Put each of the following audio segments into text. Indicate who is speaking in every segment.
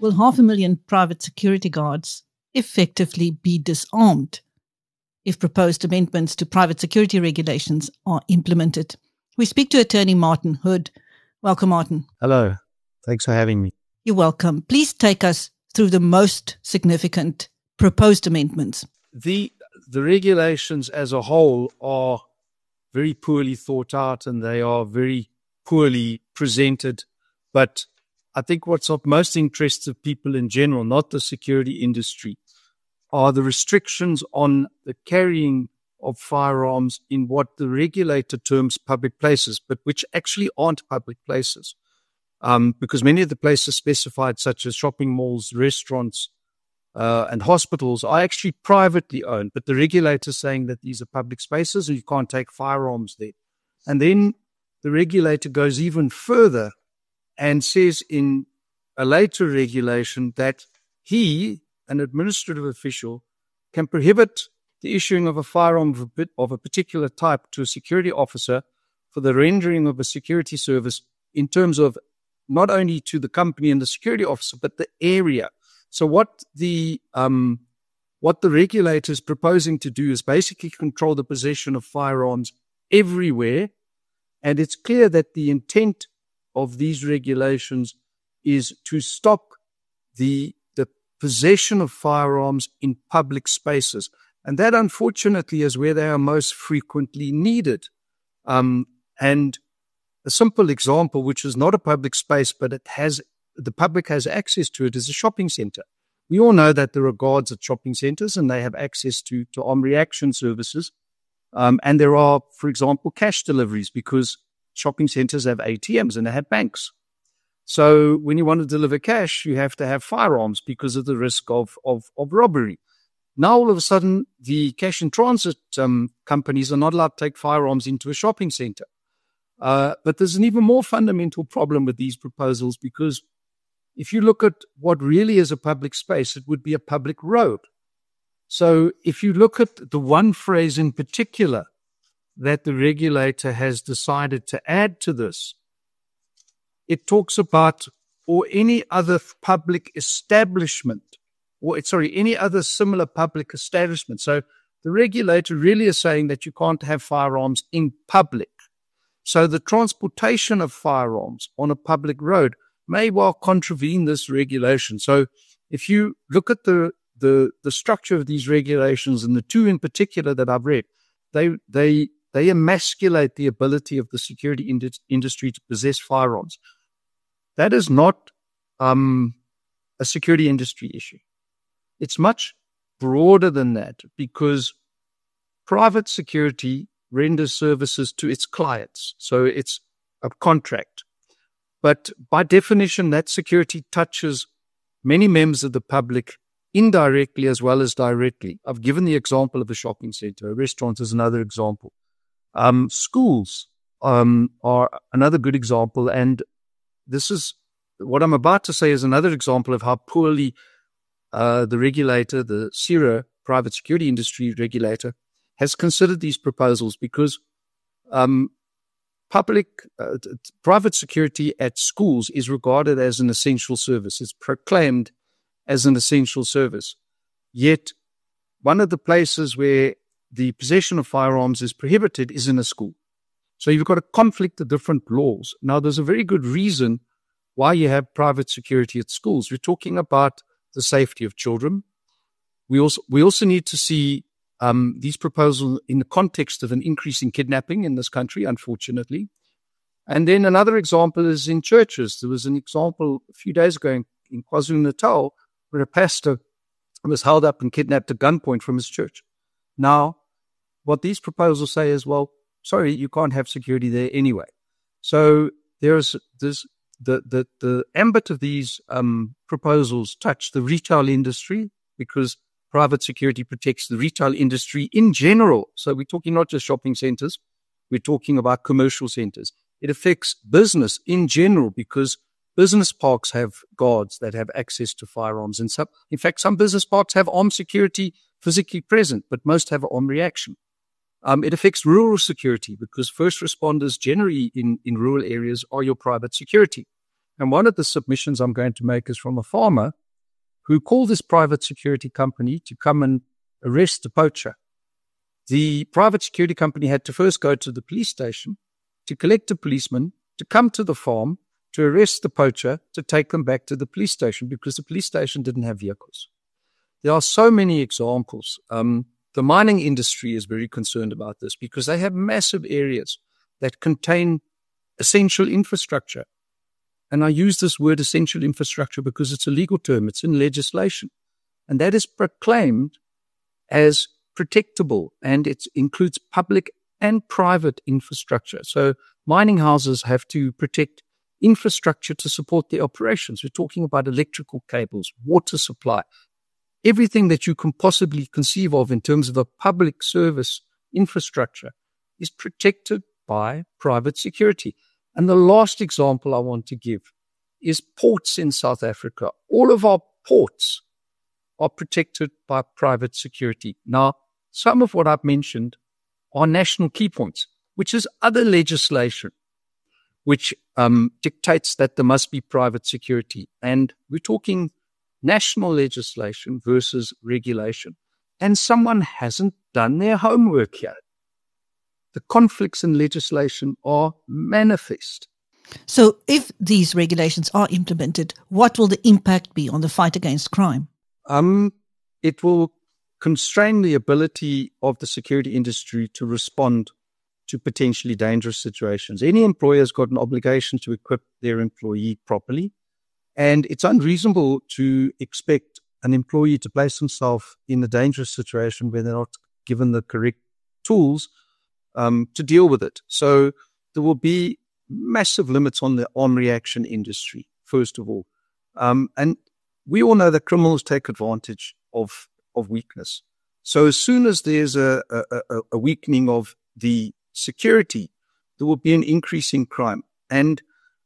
Speaker 1: will 500,000 private security guards effectively be disarmed if proposed amendments to private security regulations are implemented? We speak to attorney Martin Hood. Welcome, Martin.
Speaker 2: Hello. Thanks for having me.
Speaker 1: You're welcome. Please take us through the most significant proposed amendments.
Speaker 2: The regulations as a whole are very poorly thought out and they are very poorly presented. But I think what's of most interest to people in general, not the security industry, are the restrictions on the carrying of firearms in what the regulator terms public places, but which actually aren't public places. Because many of the places specified, such as shopping malls, restaurants, and hospitals, are actually privately owned, but the regulator is saying that these are public spaces and you can't take firearms there. And then the regulator goes even further and says in a later regulation that he, an administrative official, can prohibit the issuing of a firearm of a particular type to a security officer for the rendering of a security service in terms of not only to the company and the security officer, but the area. So what the regulator is proposing to do is basically control the possession of firearms everywhere. And it's clear that the intent of these regulations is to stop the possession of firearms in public spaces. And that, unfortunately, is where they are most frequently needed. And a simple example, which is not a public space, but the public has access to it, is a shopping center. We all know that there are guards at shopping centers and they have access to armed reaction services. And there are, for example, cash deliveries because shopping centers have ATMs and they have banks. So when you want to deliver cash, you have to have firearms because of the risk of robbery. Now, all of a sudden, the cash in transit companies are not allowed to take firearms into a shopping center. But there's an even more fundamental problem with these proposals, because if you look at what really is a public space, it would be a public road. So if you look at the one phrase in particular that the regulator has decided to add to this, it talks about or any other public establishment, any other similar public establishment. So the regulator really is saying that you can't have firearms in public. So the transportation of firearms on a public road may well contravene this regulation. So if you look at the structure of these regulations, and the two in particular that I've read, they emasculate the ability of the security industry to possess firearms. That is not a security industry issue. It's much broader than that, because private security renders services to its clients. So it's a contract. But by definition, that security touches many members of the public indirectly as well as directly. I've given the example of a shopping center. A restaurant is another example. Schools are another good example. And this is what I'm about to say is another example of how poorly the regulator, the CIRA, private security industry regulator, has considered these proposals, because private security at schools is regarded as an essential service. It's proclaimed as an essential service. Yet, one of the places where the possession of firearms is prohibited is in a school. So you've got a conflict of different laws. Now, there's a very good reason why you have private security at schools. We're talking about the safety of children. We also need to see these proposals in the context of an increase in kidnapping in this country, unfortunately. And then another example is in churches. There was an example a few days ago in KwaZulu-Natal where a pastor was held up and kidnapped at gunpoint from his church. Now, what these proposals say is, well, sorry, you can't have security there anyway. So there's the ambit of these proposals touch the retail industry, because private security protects the retail industry in general. So we're talking not just shopping centers, we're talking about commercial centers. It affects business in general, because business parks have guards that have access to firearms. And in fact, some business parks have armed security physically present, but most have armed reaction. It affects rural security, because first responders generally in rural areas are your private security. And one of the submissions I'm going to make is from a farmer who called this private security company to come and arrest the poacher. The private security company had to first go to the police station to collect a policeman to come to the farm to arrest the poacher, to take them back to the police station because the police station didn't have vehicles. There are so many examples. The mining industry is very concerned about this because they have massive areas that contain essential infrastructure. And I use this word essential infrastructure because it's a legal term. It's in legislation. And that is proclaimed as protectable, and it includes public and private infrastructure. So mining houses have to protect infrastructure to support their operations. We're talking about electrical cables, water supply, everything that you can possibly conceive of in terms of a public service infrastructure is protected by private security. And the last example I want to give is ports in South Africa. All of our ports are protected by private security. Now, some of what I've mentioned are national key points, which is other legislation, which dictates that there must be private security. And we're talking national legislation versus regulation. And someone hasn't done their homework here. The conflicts in legislation are manifest.
Speaker 1: So if these regulations are implemented, what will the impact be on the fight against crime?
Speaker 2: It will constrain the ability of the security industry to respond to potentially dangerous situations. Any employer has got an obligation to equip their employee properly, and it's unreasonable to expect an employee to place himself in a dangerous situation where they're not given the correct tools to deal with it. So there will be massive limits on the on-reaction industry, first of all. And we all know that criminals take advantage of weakness. So as soon as there's a weakening of the security, there will be an increase in crime. And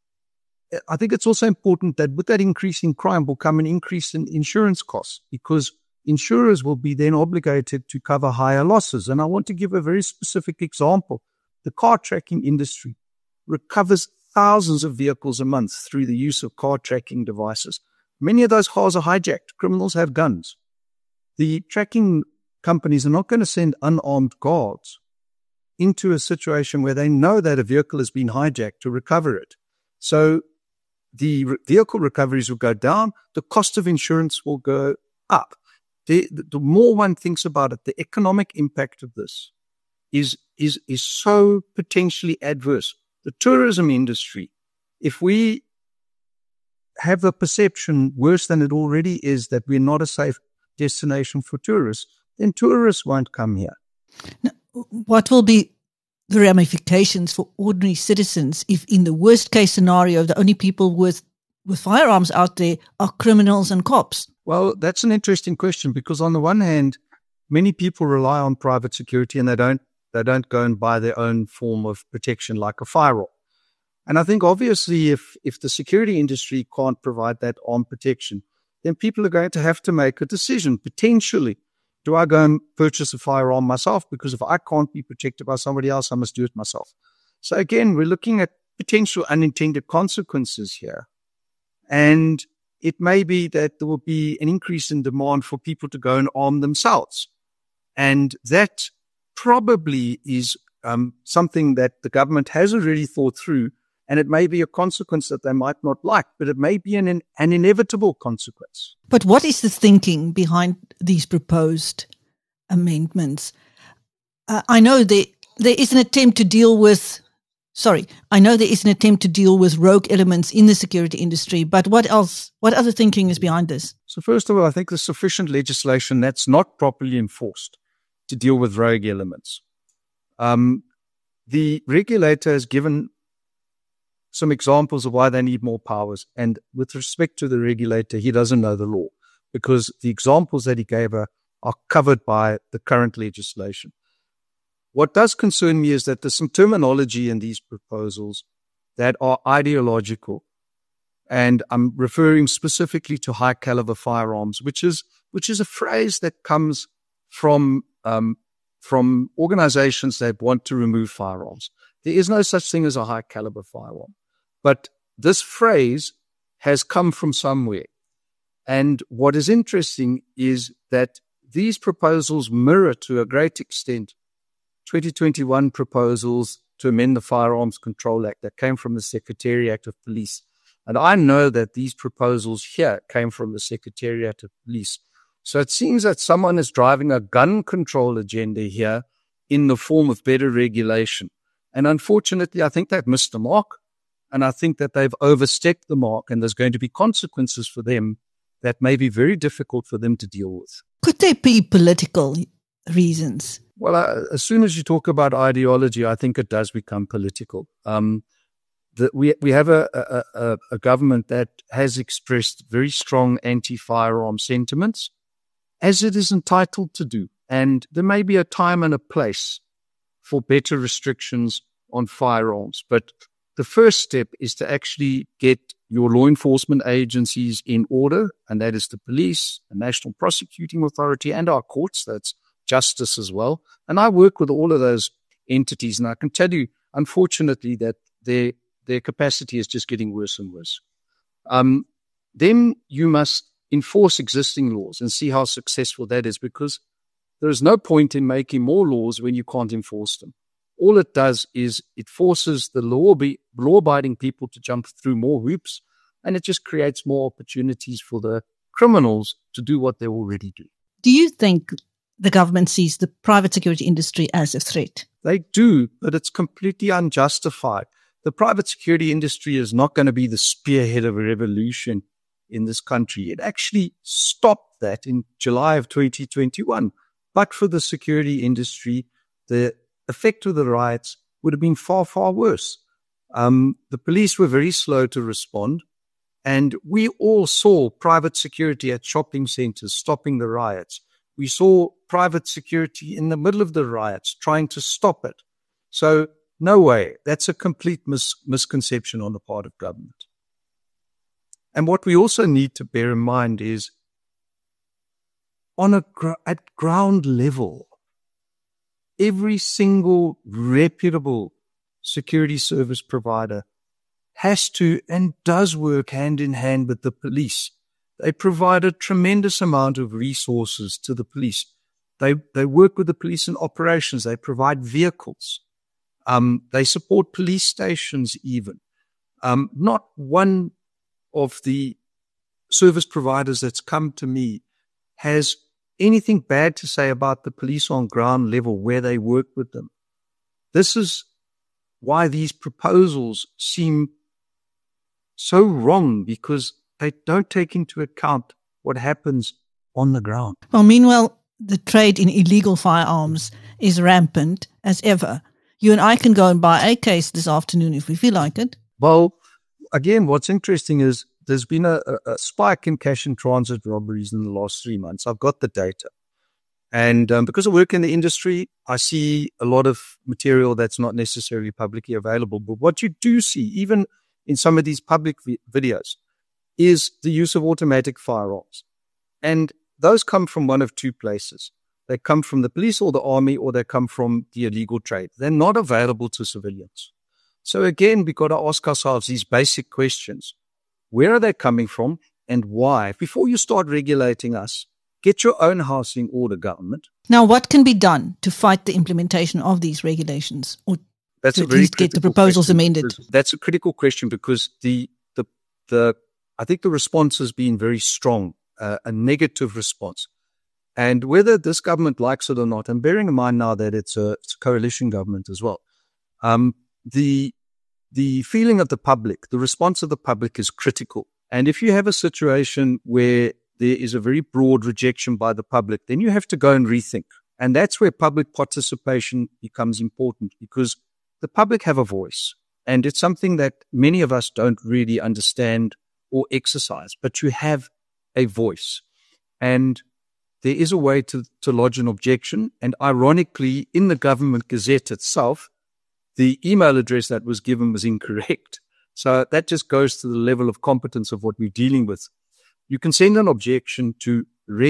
Speaker 2: I think it's also important that with that increase in crime will come an increase in insurance costs, because insurers will be then obligated to cover higher losses. And I want to give a very specific example. The car tracking industry recovers thousands of vehicles a month through the use of car tracking devices. Many of those cars are hijacked. Criminals have guns. The tracking companies are not going to send unarmed guards into a situation where they know that a vehicle has been hijacked to recover it. So the vehicle recoveries will go down. The cost of insurance will go up. The more one thinks about it, the economic impact of this is so potentially adverse. The tourism industry, if we have the perception worse than it already is that we're not a safe destination for tourists, then tourists won't come here.
Speaker 1: Now, what will be the ramifications for ordinary citizens if in the worst case scenario the only people with firearms out there are criminals and cops?
Speaker 2: Well, that's an interesting question, because on the one hand, many people rely on private security and they don't go and buy their own form of protection like a firearm. And I think obviously if the security industry can't provide that armed protection, then people are going to have to make a decision. Potentially, do I go and purchase a firearm myself? Because if I can't be protected by somebody else, I must do it myself. So again, we're looking at potential unintended consequences here. And it may be that there will be an increase in demand for people to go and arm themselves. And that probably is something that the government has already thought through. And it may be a consequence that they might not like, but it may be an inevitable consequence.
Speaker 1: But what is the thinking behind these proposed amendments? I know there is an attempt to deal with rogue elements in the security industry, but what else? What other thinking is behind this?
Speaker 2: So first of all, I think there's sufficient legislation that's not properly enforced to deal with rogue elements. The regulator has given some examples of why they need more powers. And with respect to the regulator, he doesn't know the law, because the examples that he gave are covered by the current legislation. What does concern me is that there's some terminology in these proposals that are ideological. And I'm referring specifically to high caliber firearms, which is a phrase that comes from organizations that want to remove firearms. There is no such thing as a high caliber firearm. But this phrase has come from somewhere. And what is interesting is that these proposals mirror to a great extent 2021 proposals to amend the Firearms Control Act that came from the Secretariat of Police. And I know that these proposals here came from the Secretariat of Police. So it seems that someone is driving a gun control agenda here in the form of better regulation. And unfortunately, I think they've missed the mark. And I think that they've overstepped the mark, and there's going to be consequences for them that may be very difficult for them to deal with.
Speaker 1: Could there be political reasons?
Speaker 2: Well, as soon as you talk about ideology, I think it does become political. We have a government that has expressed very strong anti-firearm sentiments, as it is entitled to do. And there may be a time and a place for better restrictions on firearms. But the first step is to actually get your law enforcement agencies in order, and that is the police, the National Prosecuting Authority, and our courts. That's justice as well. And I work with all of those entities, and I can tell you, unfortunately, that their capacity is just getting worse and worse. Then you must enforce existing laws and see how successful that is, because there is no point in making more laws when you can't enforce them. All it does is it forces the law-abiding people to jump through more hoops, and it just creates more opportunities for the criminals to do what they already do.
Speaker 1: Do you think the government sees the private security industry as a threat?
Speaker 2: They do, but it's completely unjustified. The private security industry is not going to be the spearhead of a revolution in this country. It actually stopped that in July of 2021. But for the security industry, the effect of the riots would have been far, far worse. The police were very slow to respond, and we all saw private security at shopping centers stopping the riots. We saw private security in the middle of the riots trying to stop it. So, no way. That's a complete misconception on the part of government. And what we also need to bear in mind is, at ground level, every single reputable security service provider has to and does work hand in hand with the police. They provide a tremendous amount of resources to the police. They work with the police in operations. They provide vehicles. They support police stations even. Not one of the service providers that's come to me has anything bad to say about the police on ground level where they work with them. This is why these proposals seem so wrong, because they don't take into account what happens on the ground.
Speaker 1: Well, meanwhile, the trade in illegal firearms is rampant as ever. You and I can go and buy AKs this afternoon if we feel like it.
Speaker 2: Well, again, what's interesting is there's been a spike in cash and transit robberies in the last 3 months. I've got the data. And because I work in the industry, I see a lot of material that's not necessarily publicly available. But what you do see, even in some of these public videos, is the use of automatic firearms. And those come from one of two places. They come from the police or the army, or they come from the illegal trade. They're not available to civilians. So again, we've got to ask ourselves these basic questions. Where are they coming from and why? Before you start regulating us, get your own house in order, government.
Speaker 1: Now, what can be done to fight the implementation of these regulations, or
Speaker 2: That's
Speaker 1: to
Speaker 2: a
Speaker 1: at
Speaker 2: very
Speaker 1: least get the proposals
Speaker 2: question.
Speaker 1: amended?
Speaker 2: That's a critical question, because I think the response has been very strong, a negative response. And whether this government likes it or not, and bearing in mind now that it's a coalition government as well, the feeling of the public, the response of the public is critical. And if you have a situation where there is a very broad rejection by the public, then you have to go and rethink. And that's where public participation becomes important, because the public have a voice. And it's something that many of us don't really understand or exercise, but you have a voice. And there is a way to lodge an objection. And ironically, in the government gazette itself, the email address that was given was incorrect. So that just goes to the level of competence of what we're dealing with. You can send an objection to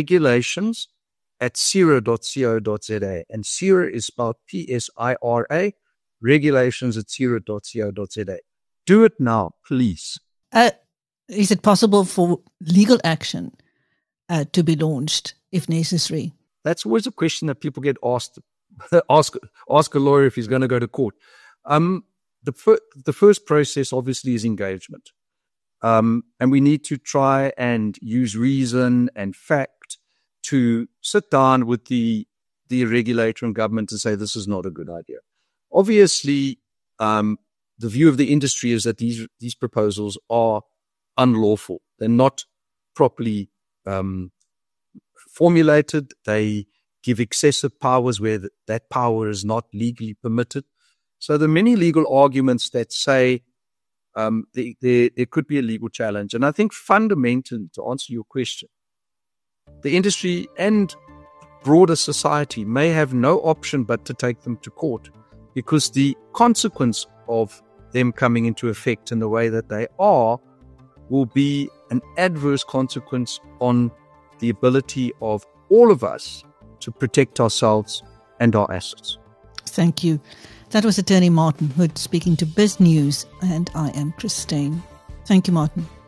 Speaker 2: regulations@cira.co.za. And CIRA is spelled PSIRA, regulations@cira.co.za. Do it now, please.
Speaker 1: Is it possible for legal action to be launched if necessary?
Speaker 2: That's always a question that people get asked. ask a lawyer if he's going to go to court. The first process obviously is engagement. And we need to try and use reason and fact to sit down with the regulator and government and say, this is not a good idea. Obviously, the view of the industry is that these proposals are unlawful. They're not properly formulated. They give excessive powers where that power is not legally permitted. So there are many legal arguments that say there could be a legal challenge. And I think fundamentally, to answer your question, the industry and broader society may have no option but to take them to court, because the consequence of them coming into effect in the way that they are will be an adverse consequence on the ability of all of us to protect ourselves and our assets.
Speaker 1: Thank you. That was Attorney Martin Hood speaking to BizNews, and I am Christine. Thank you, Martin.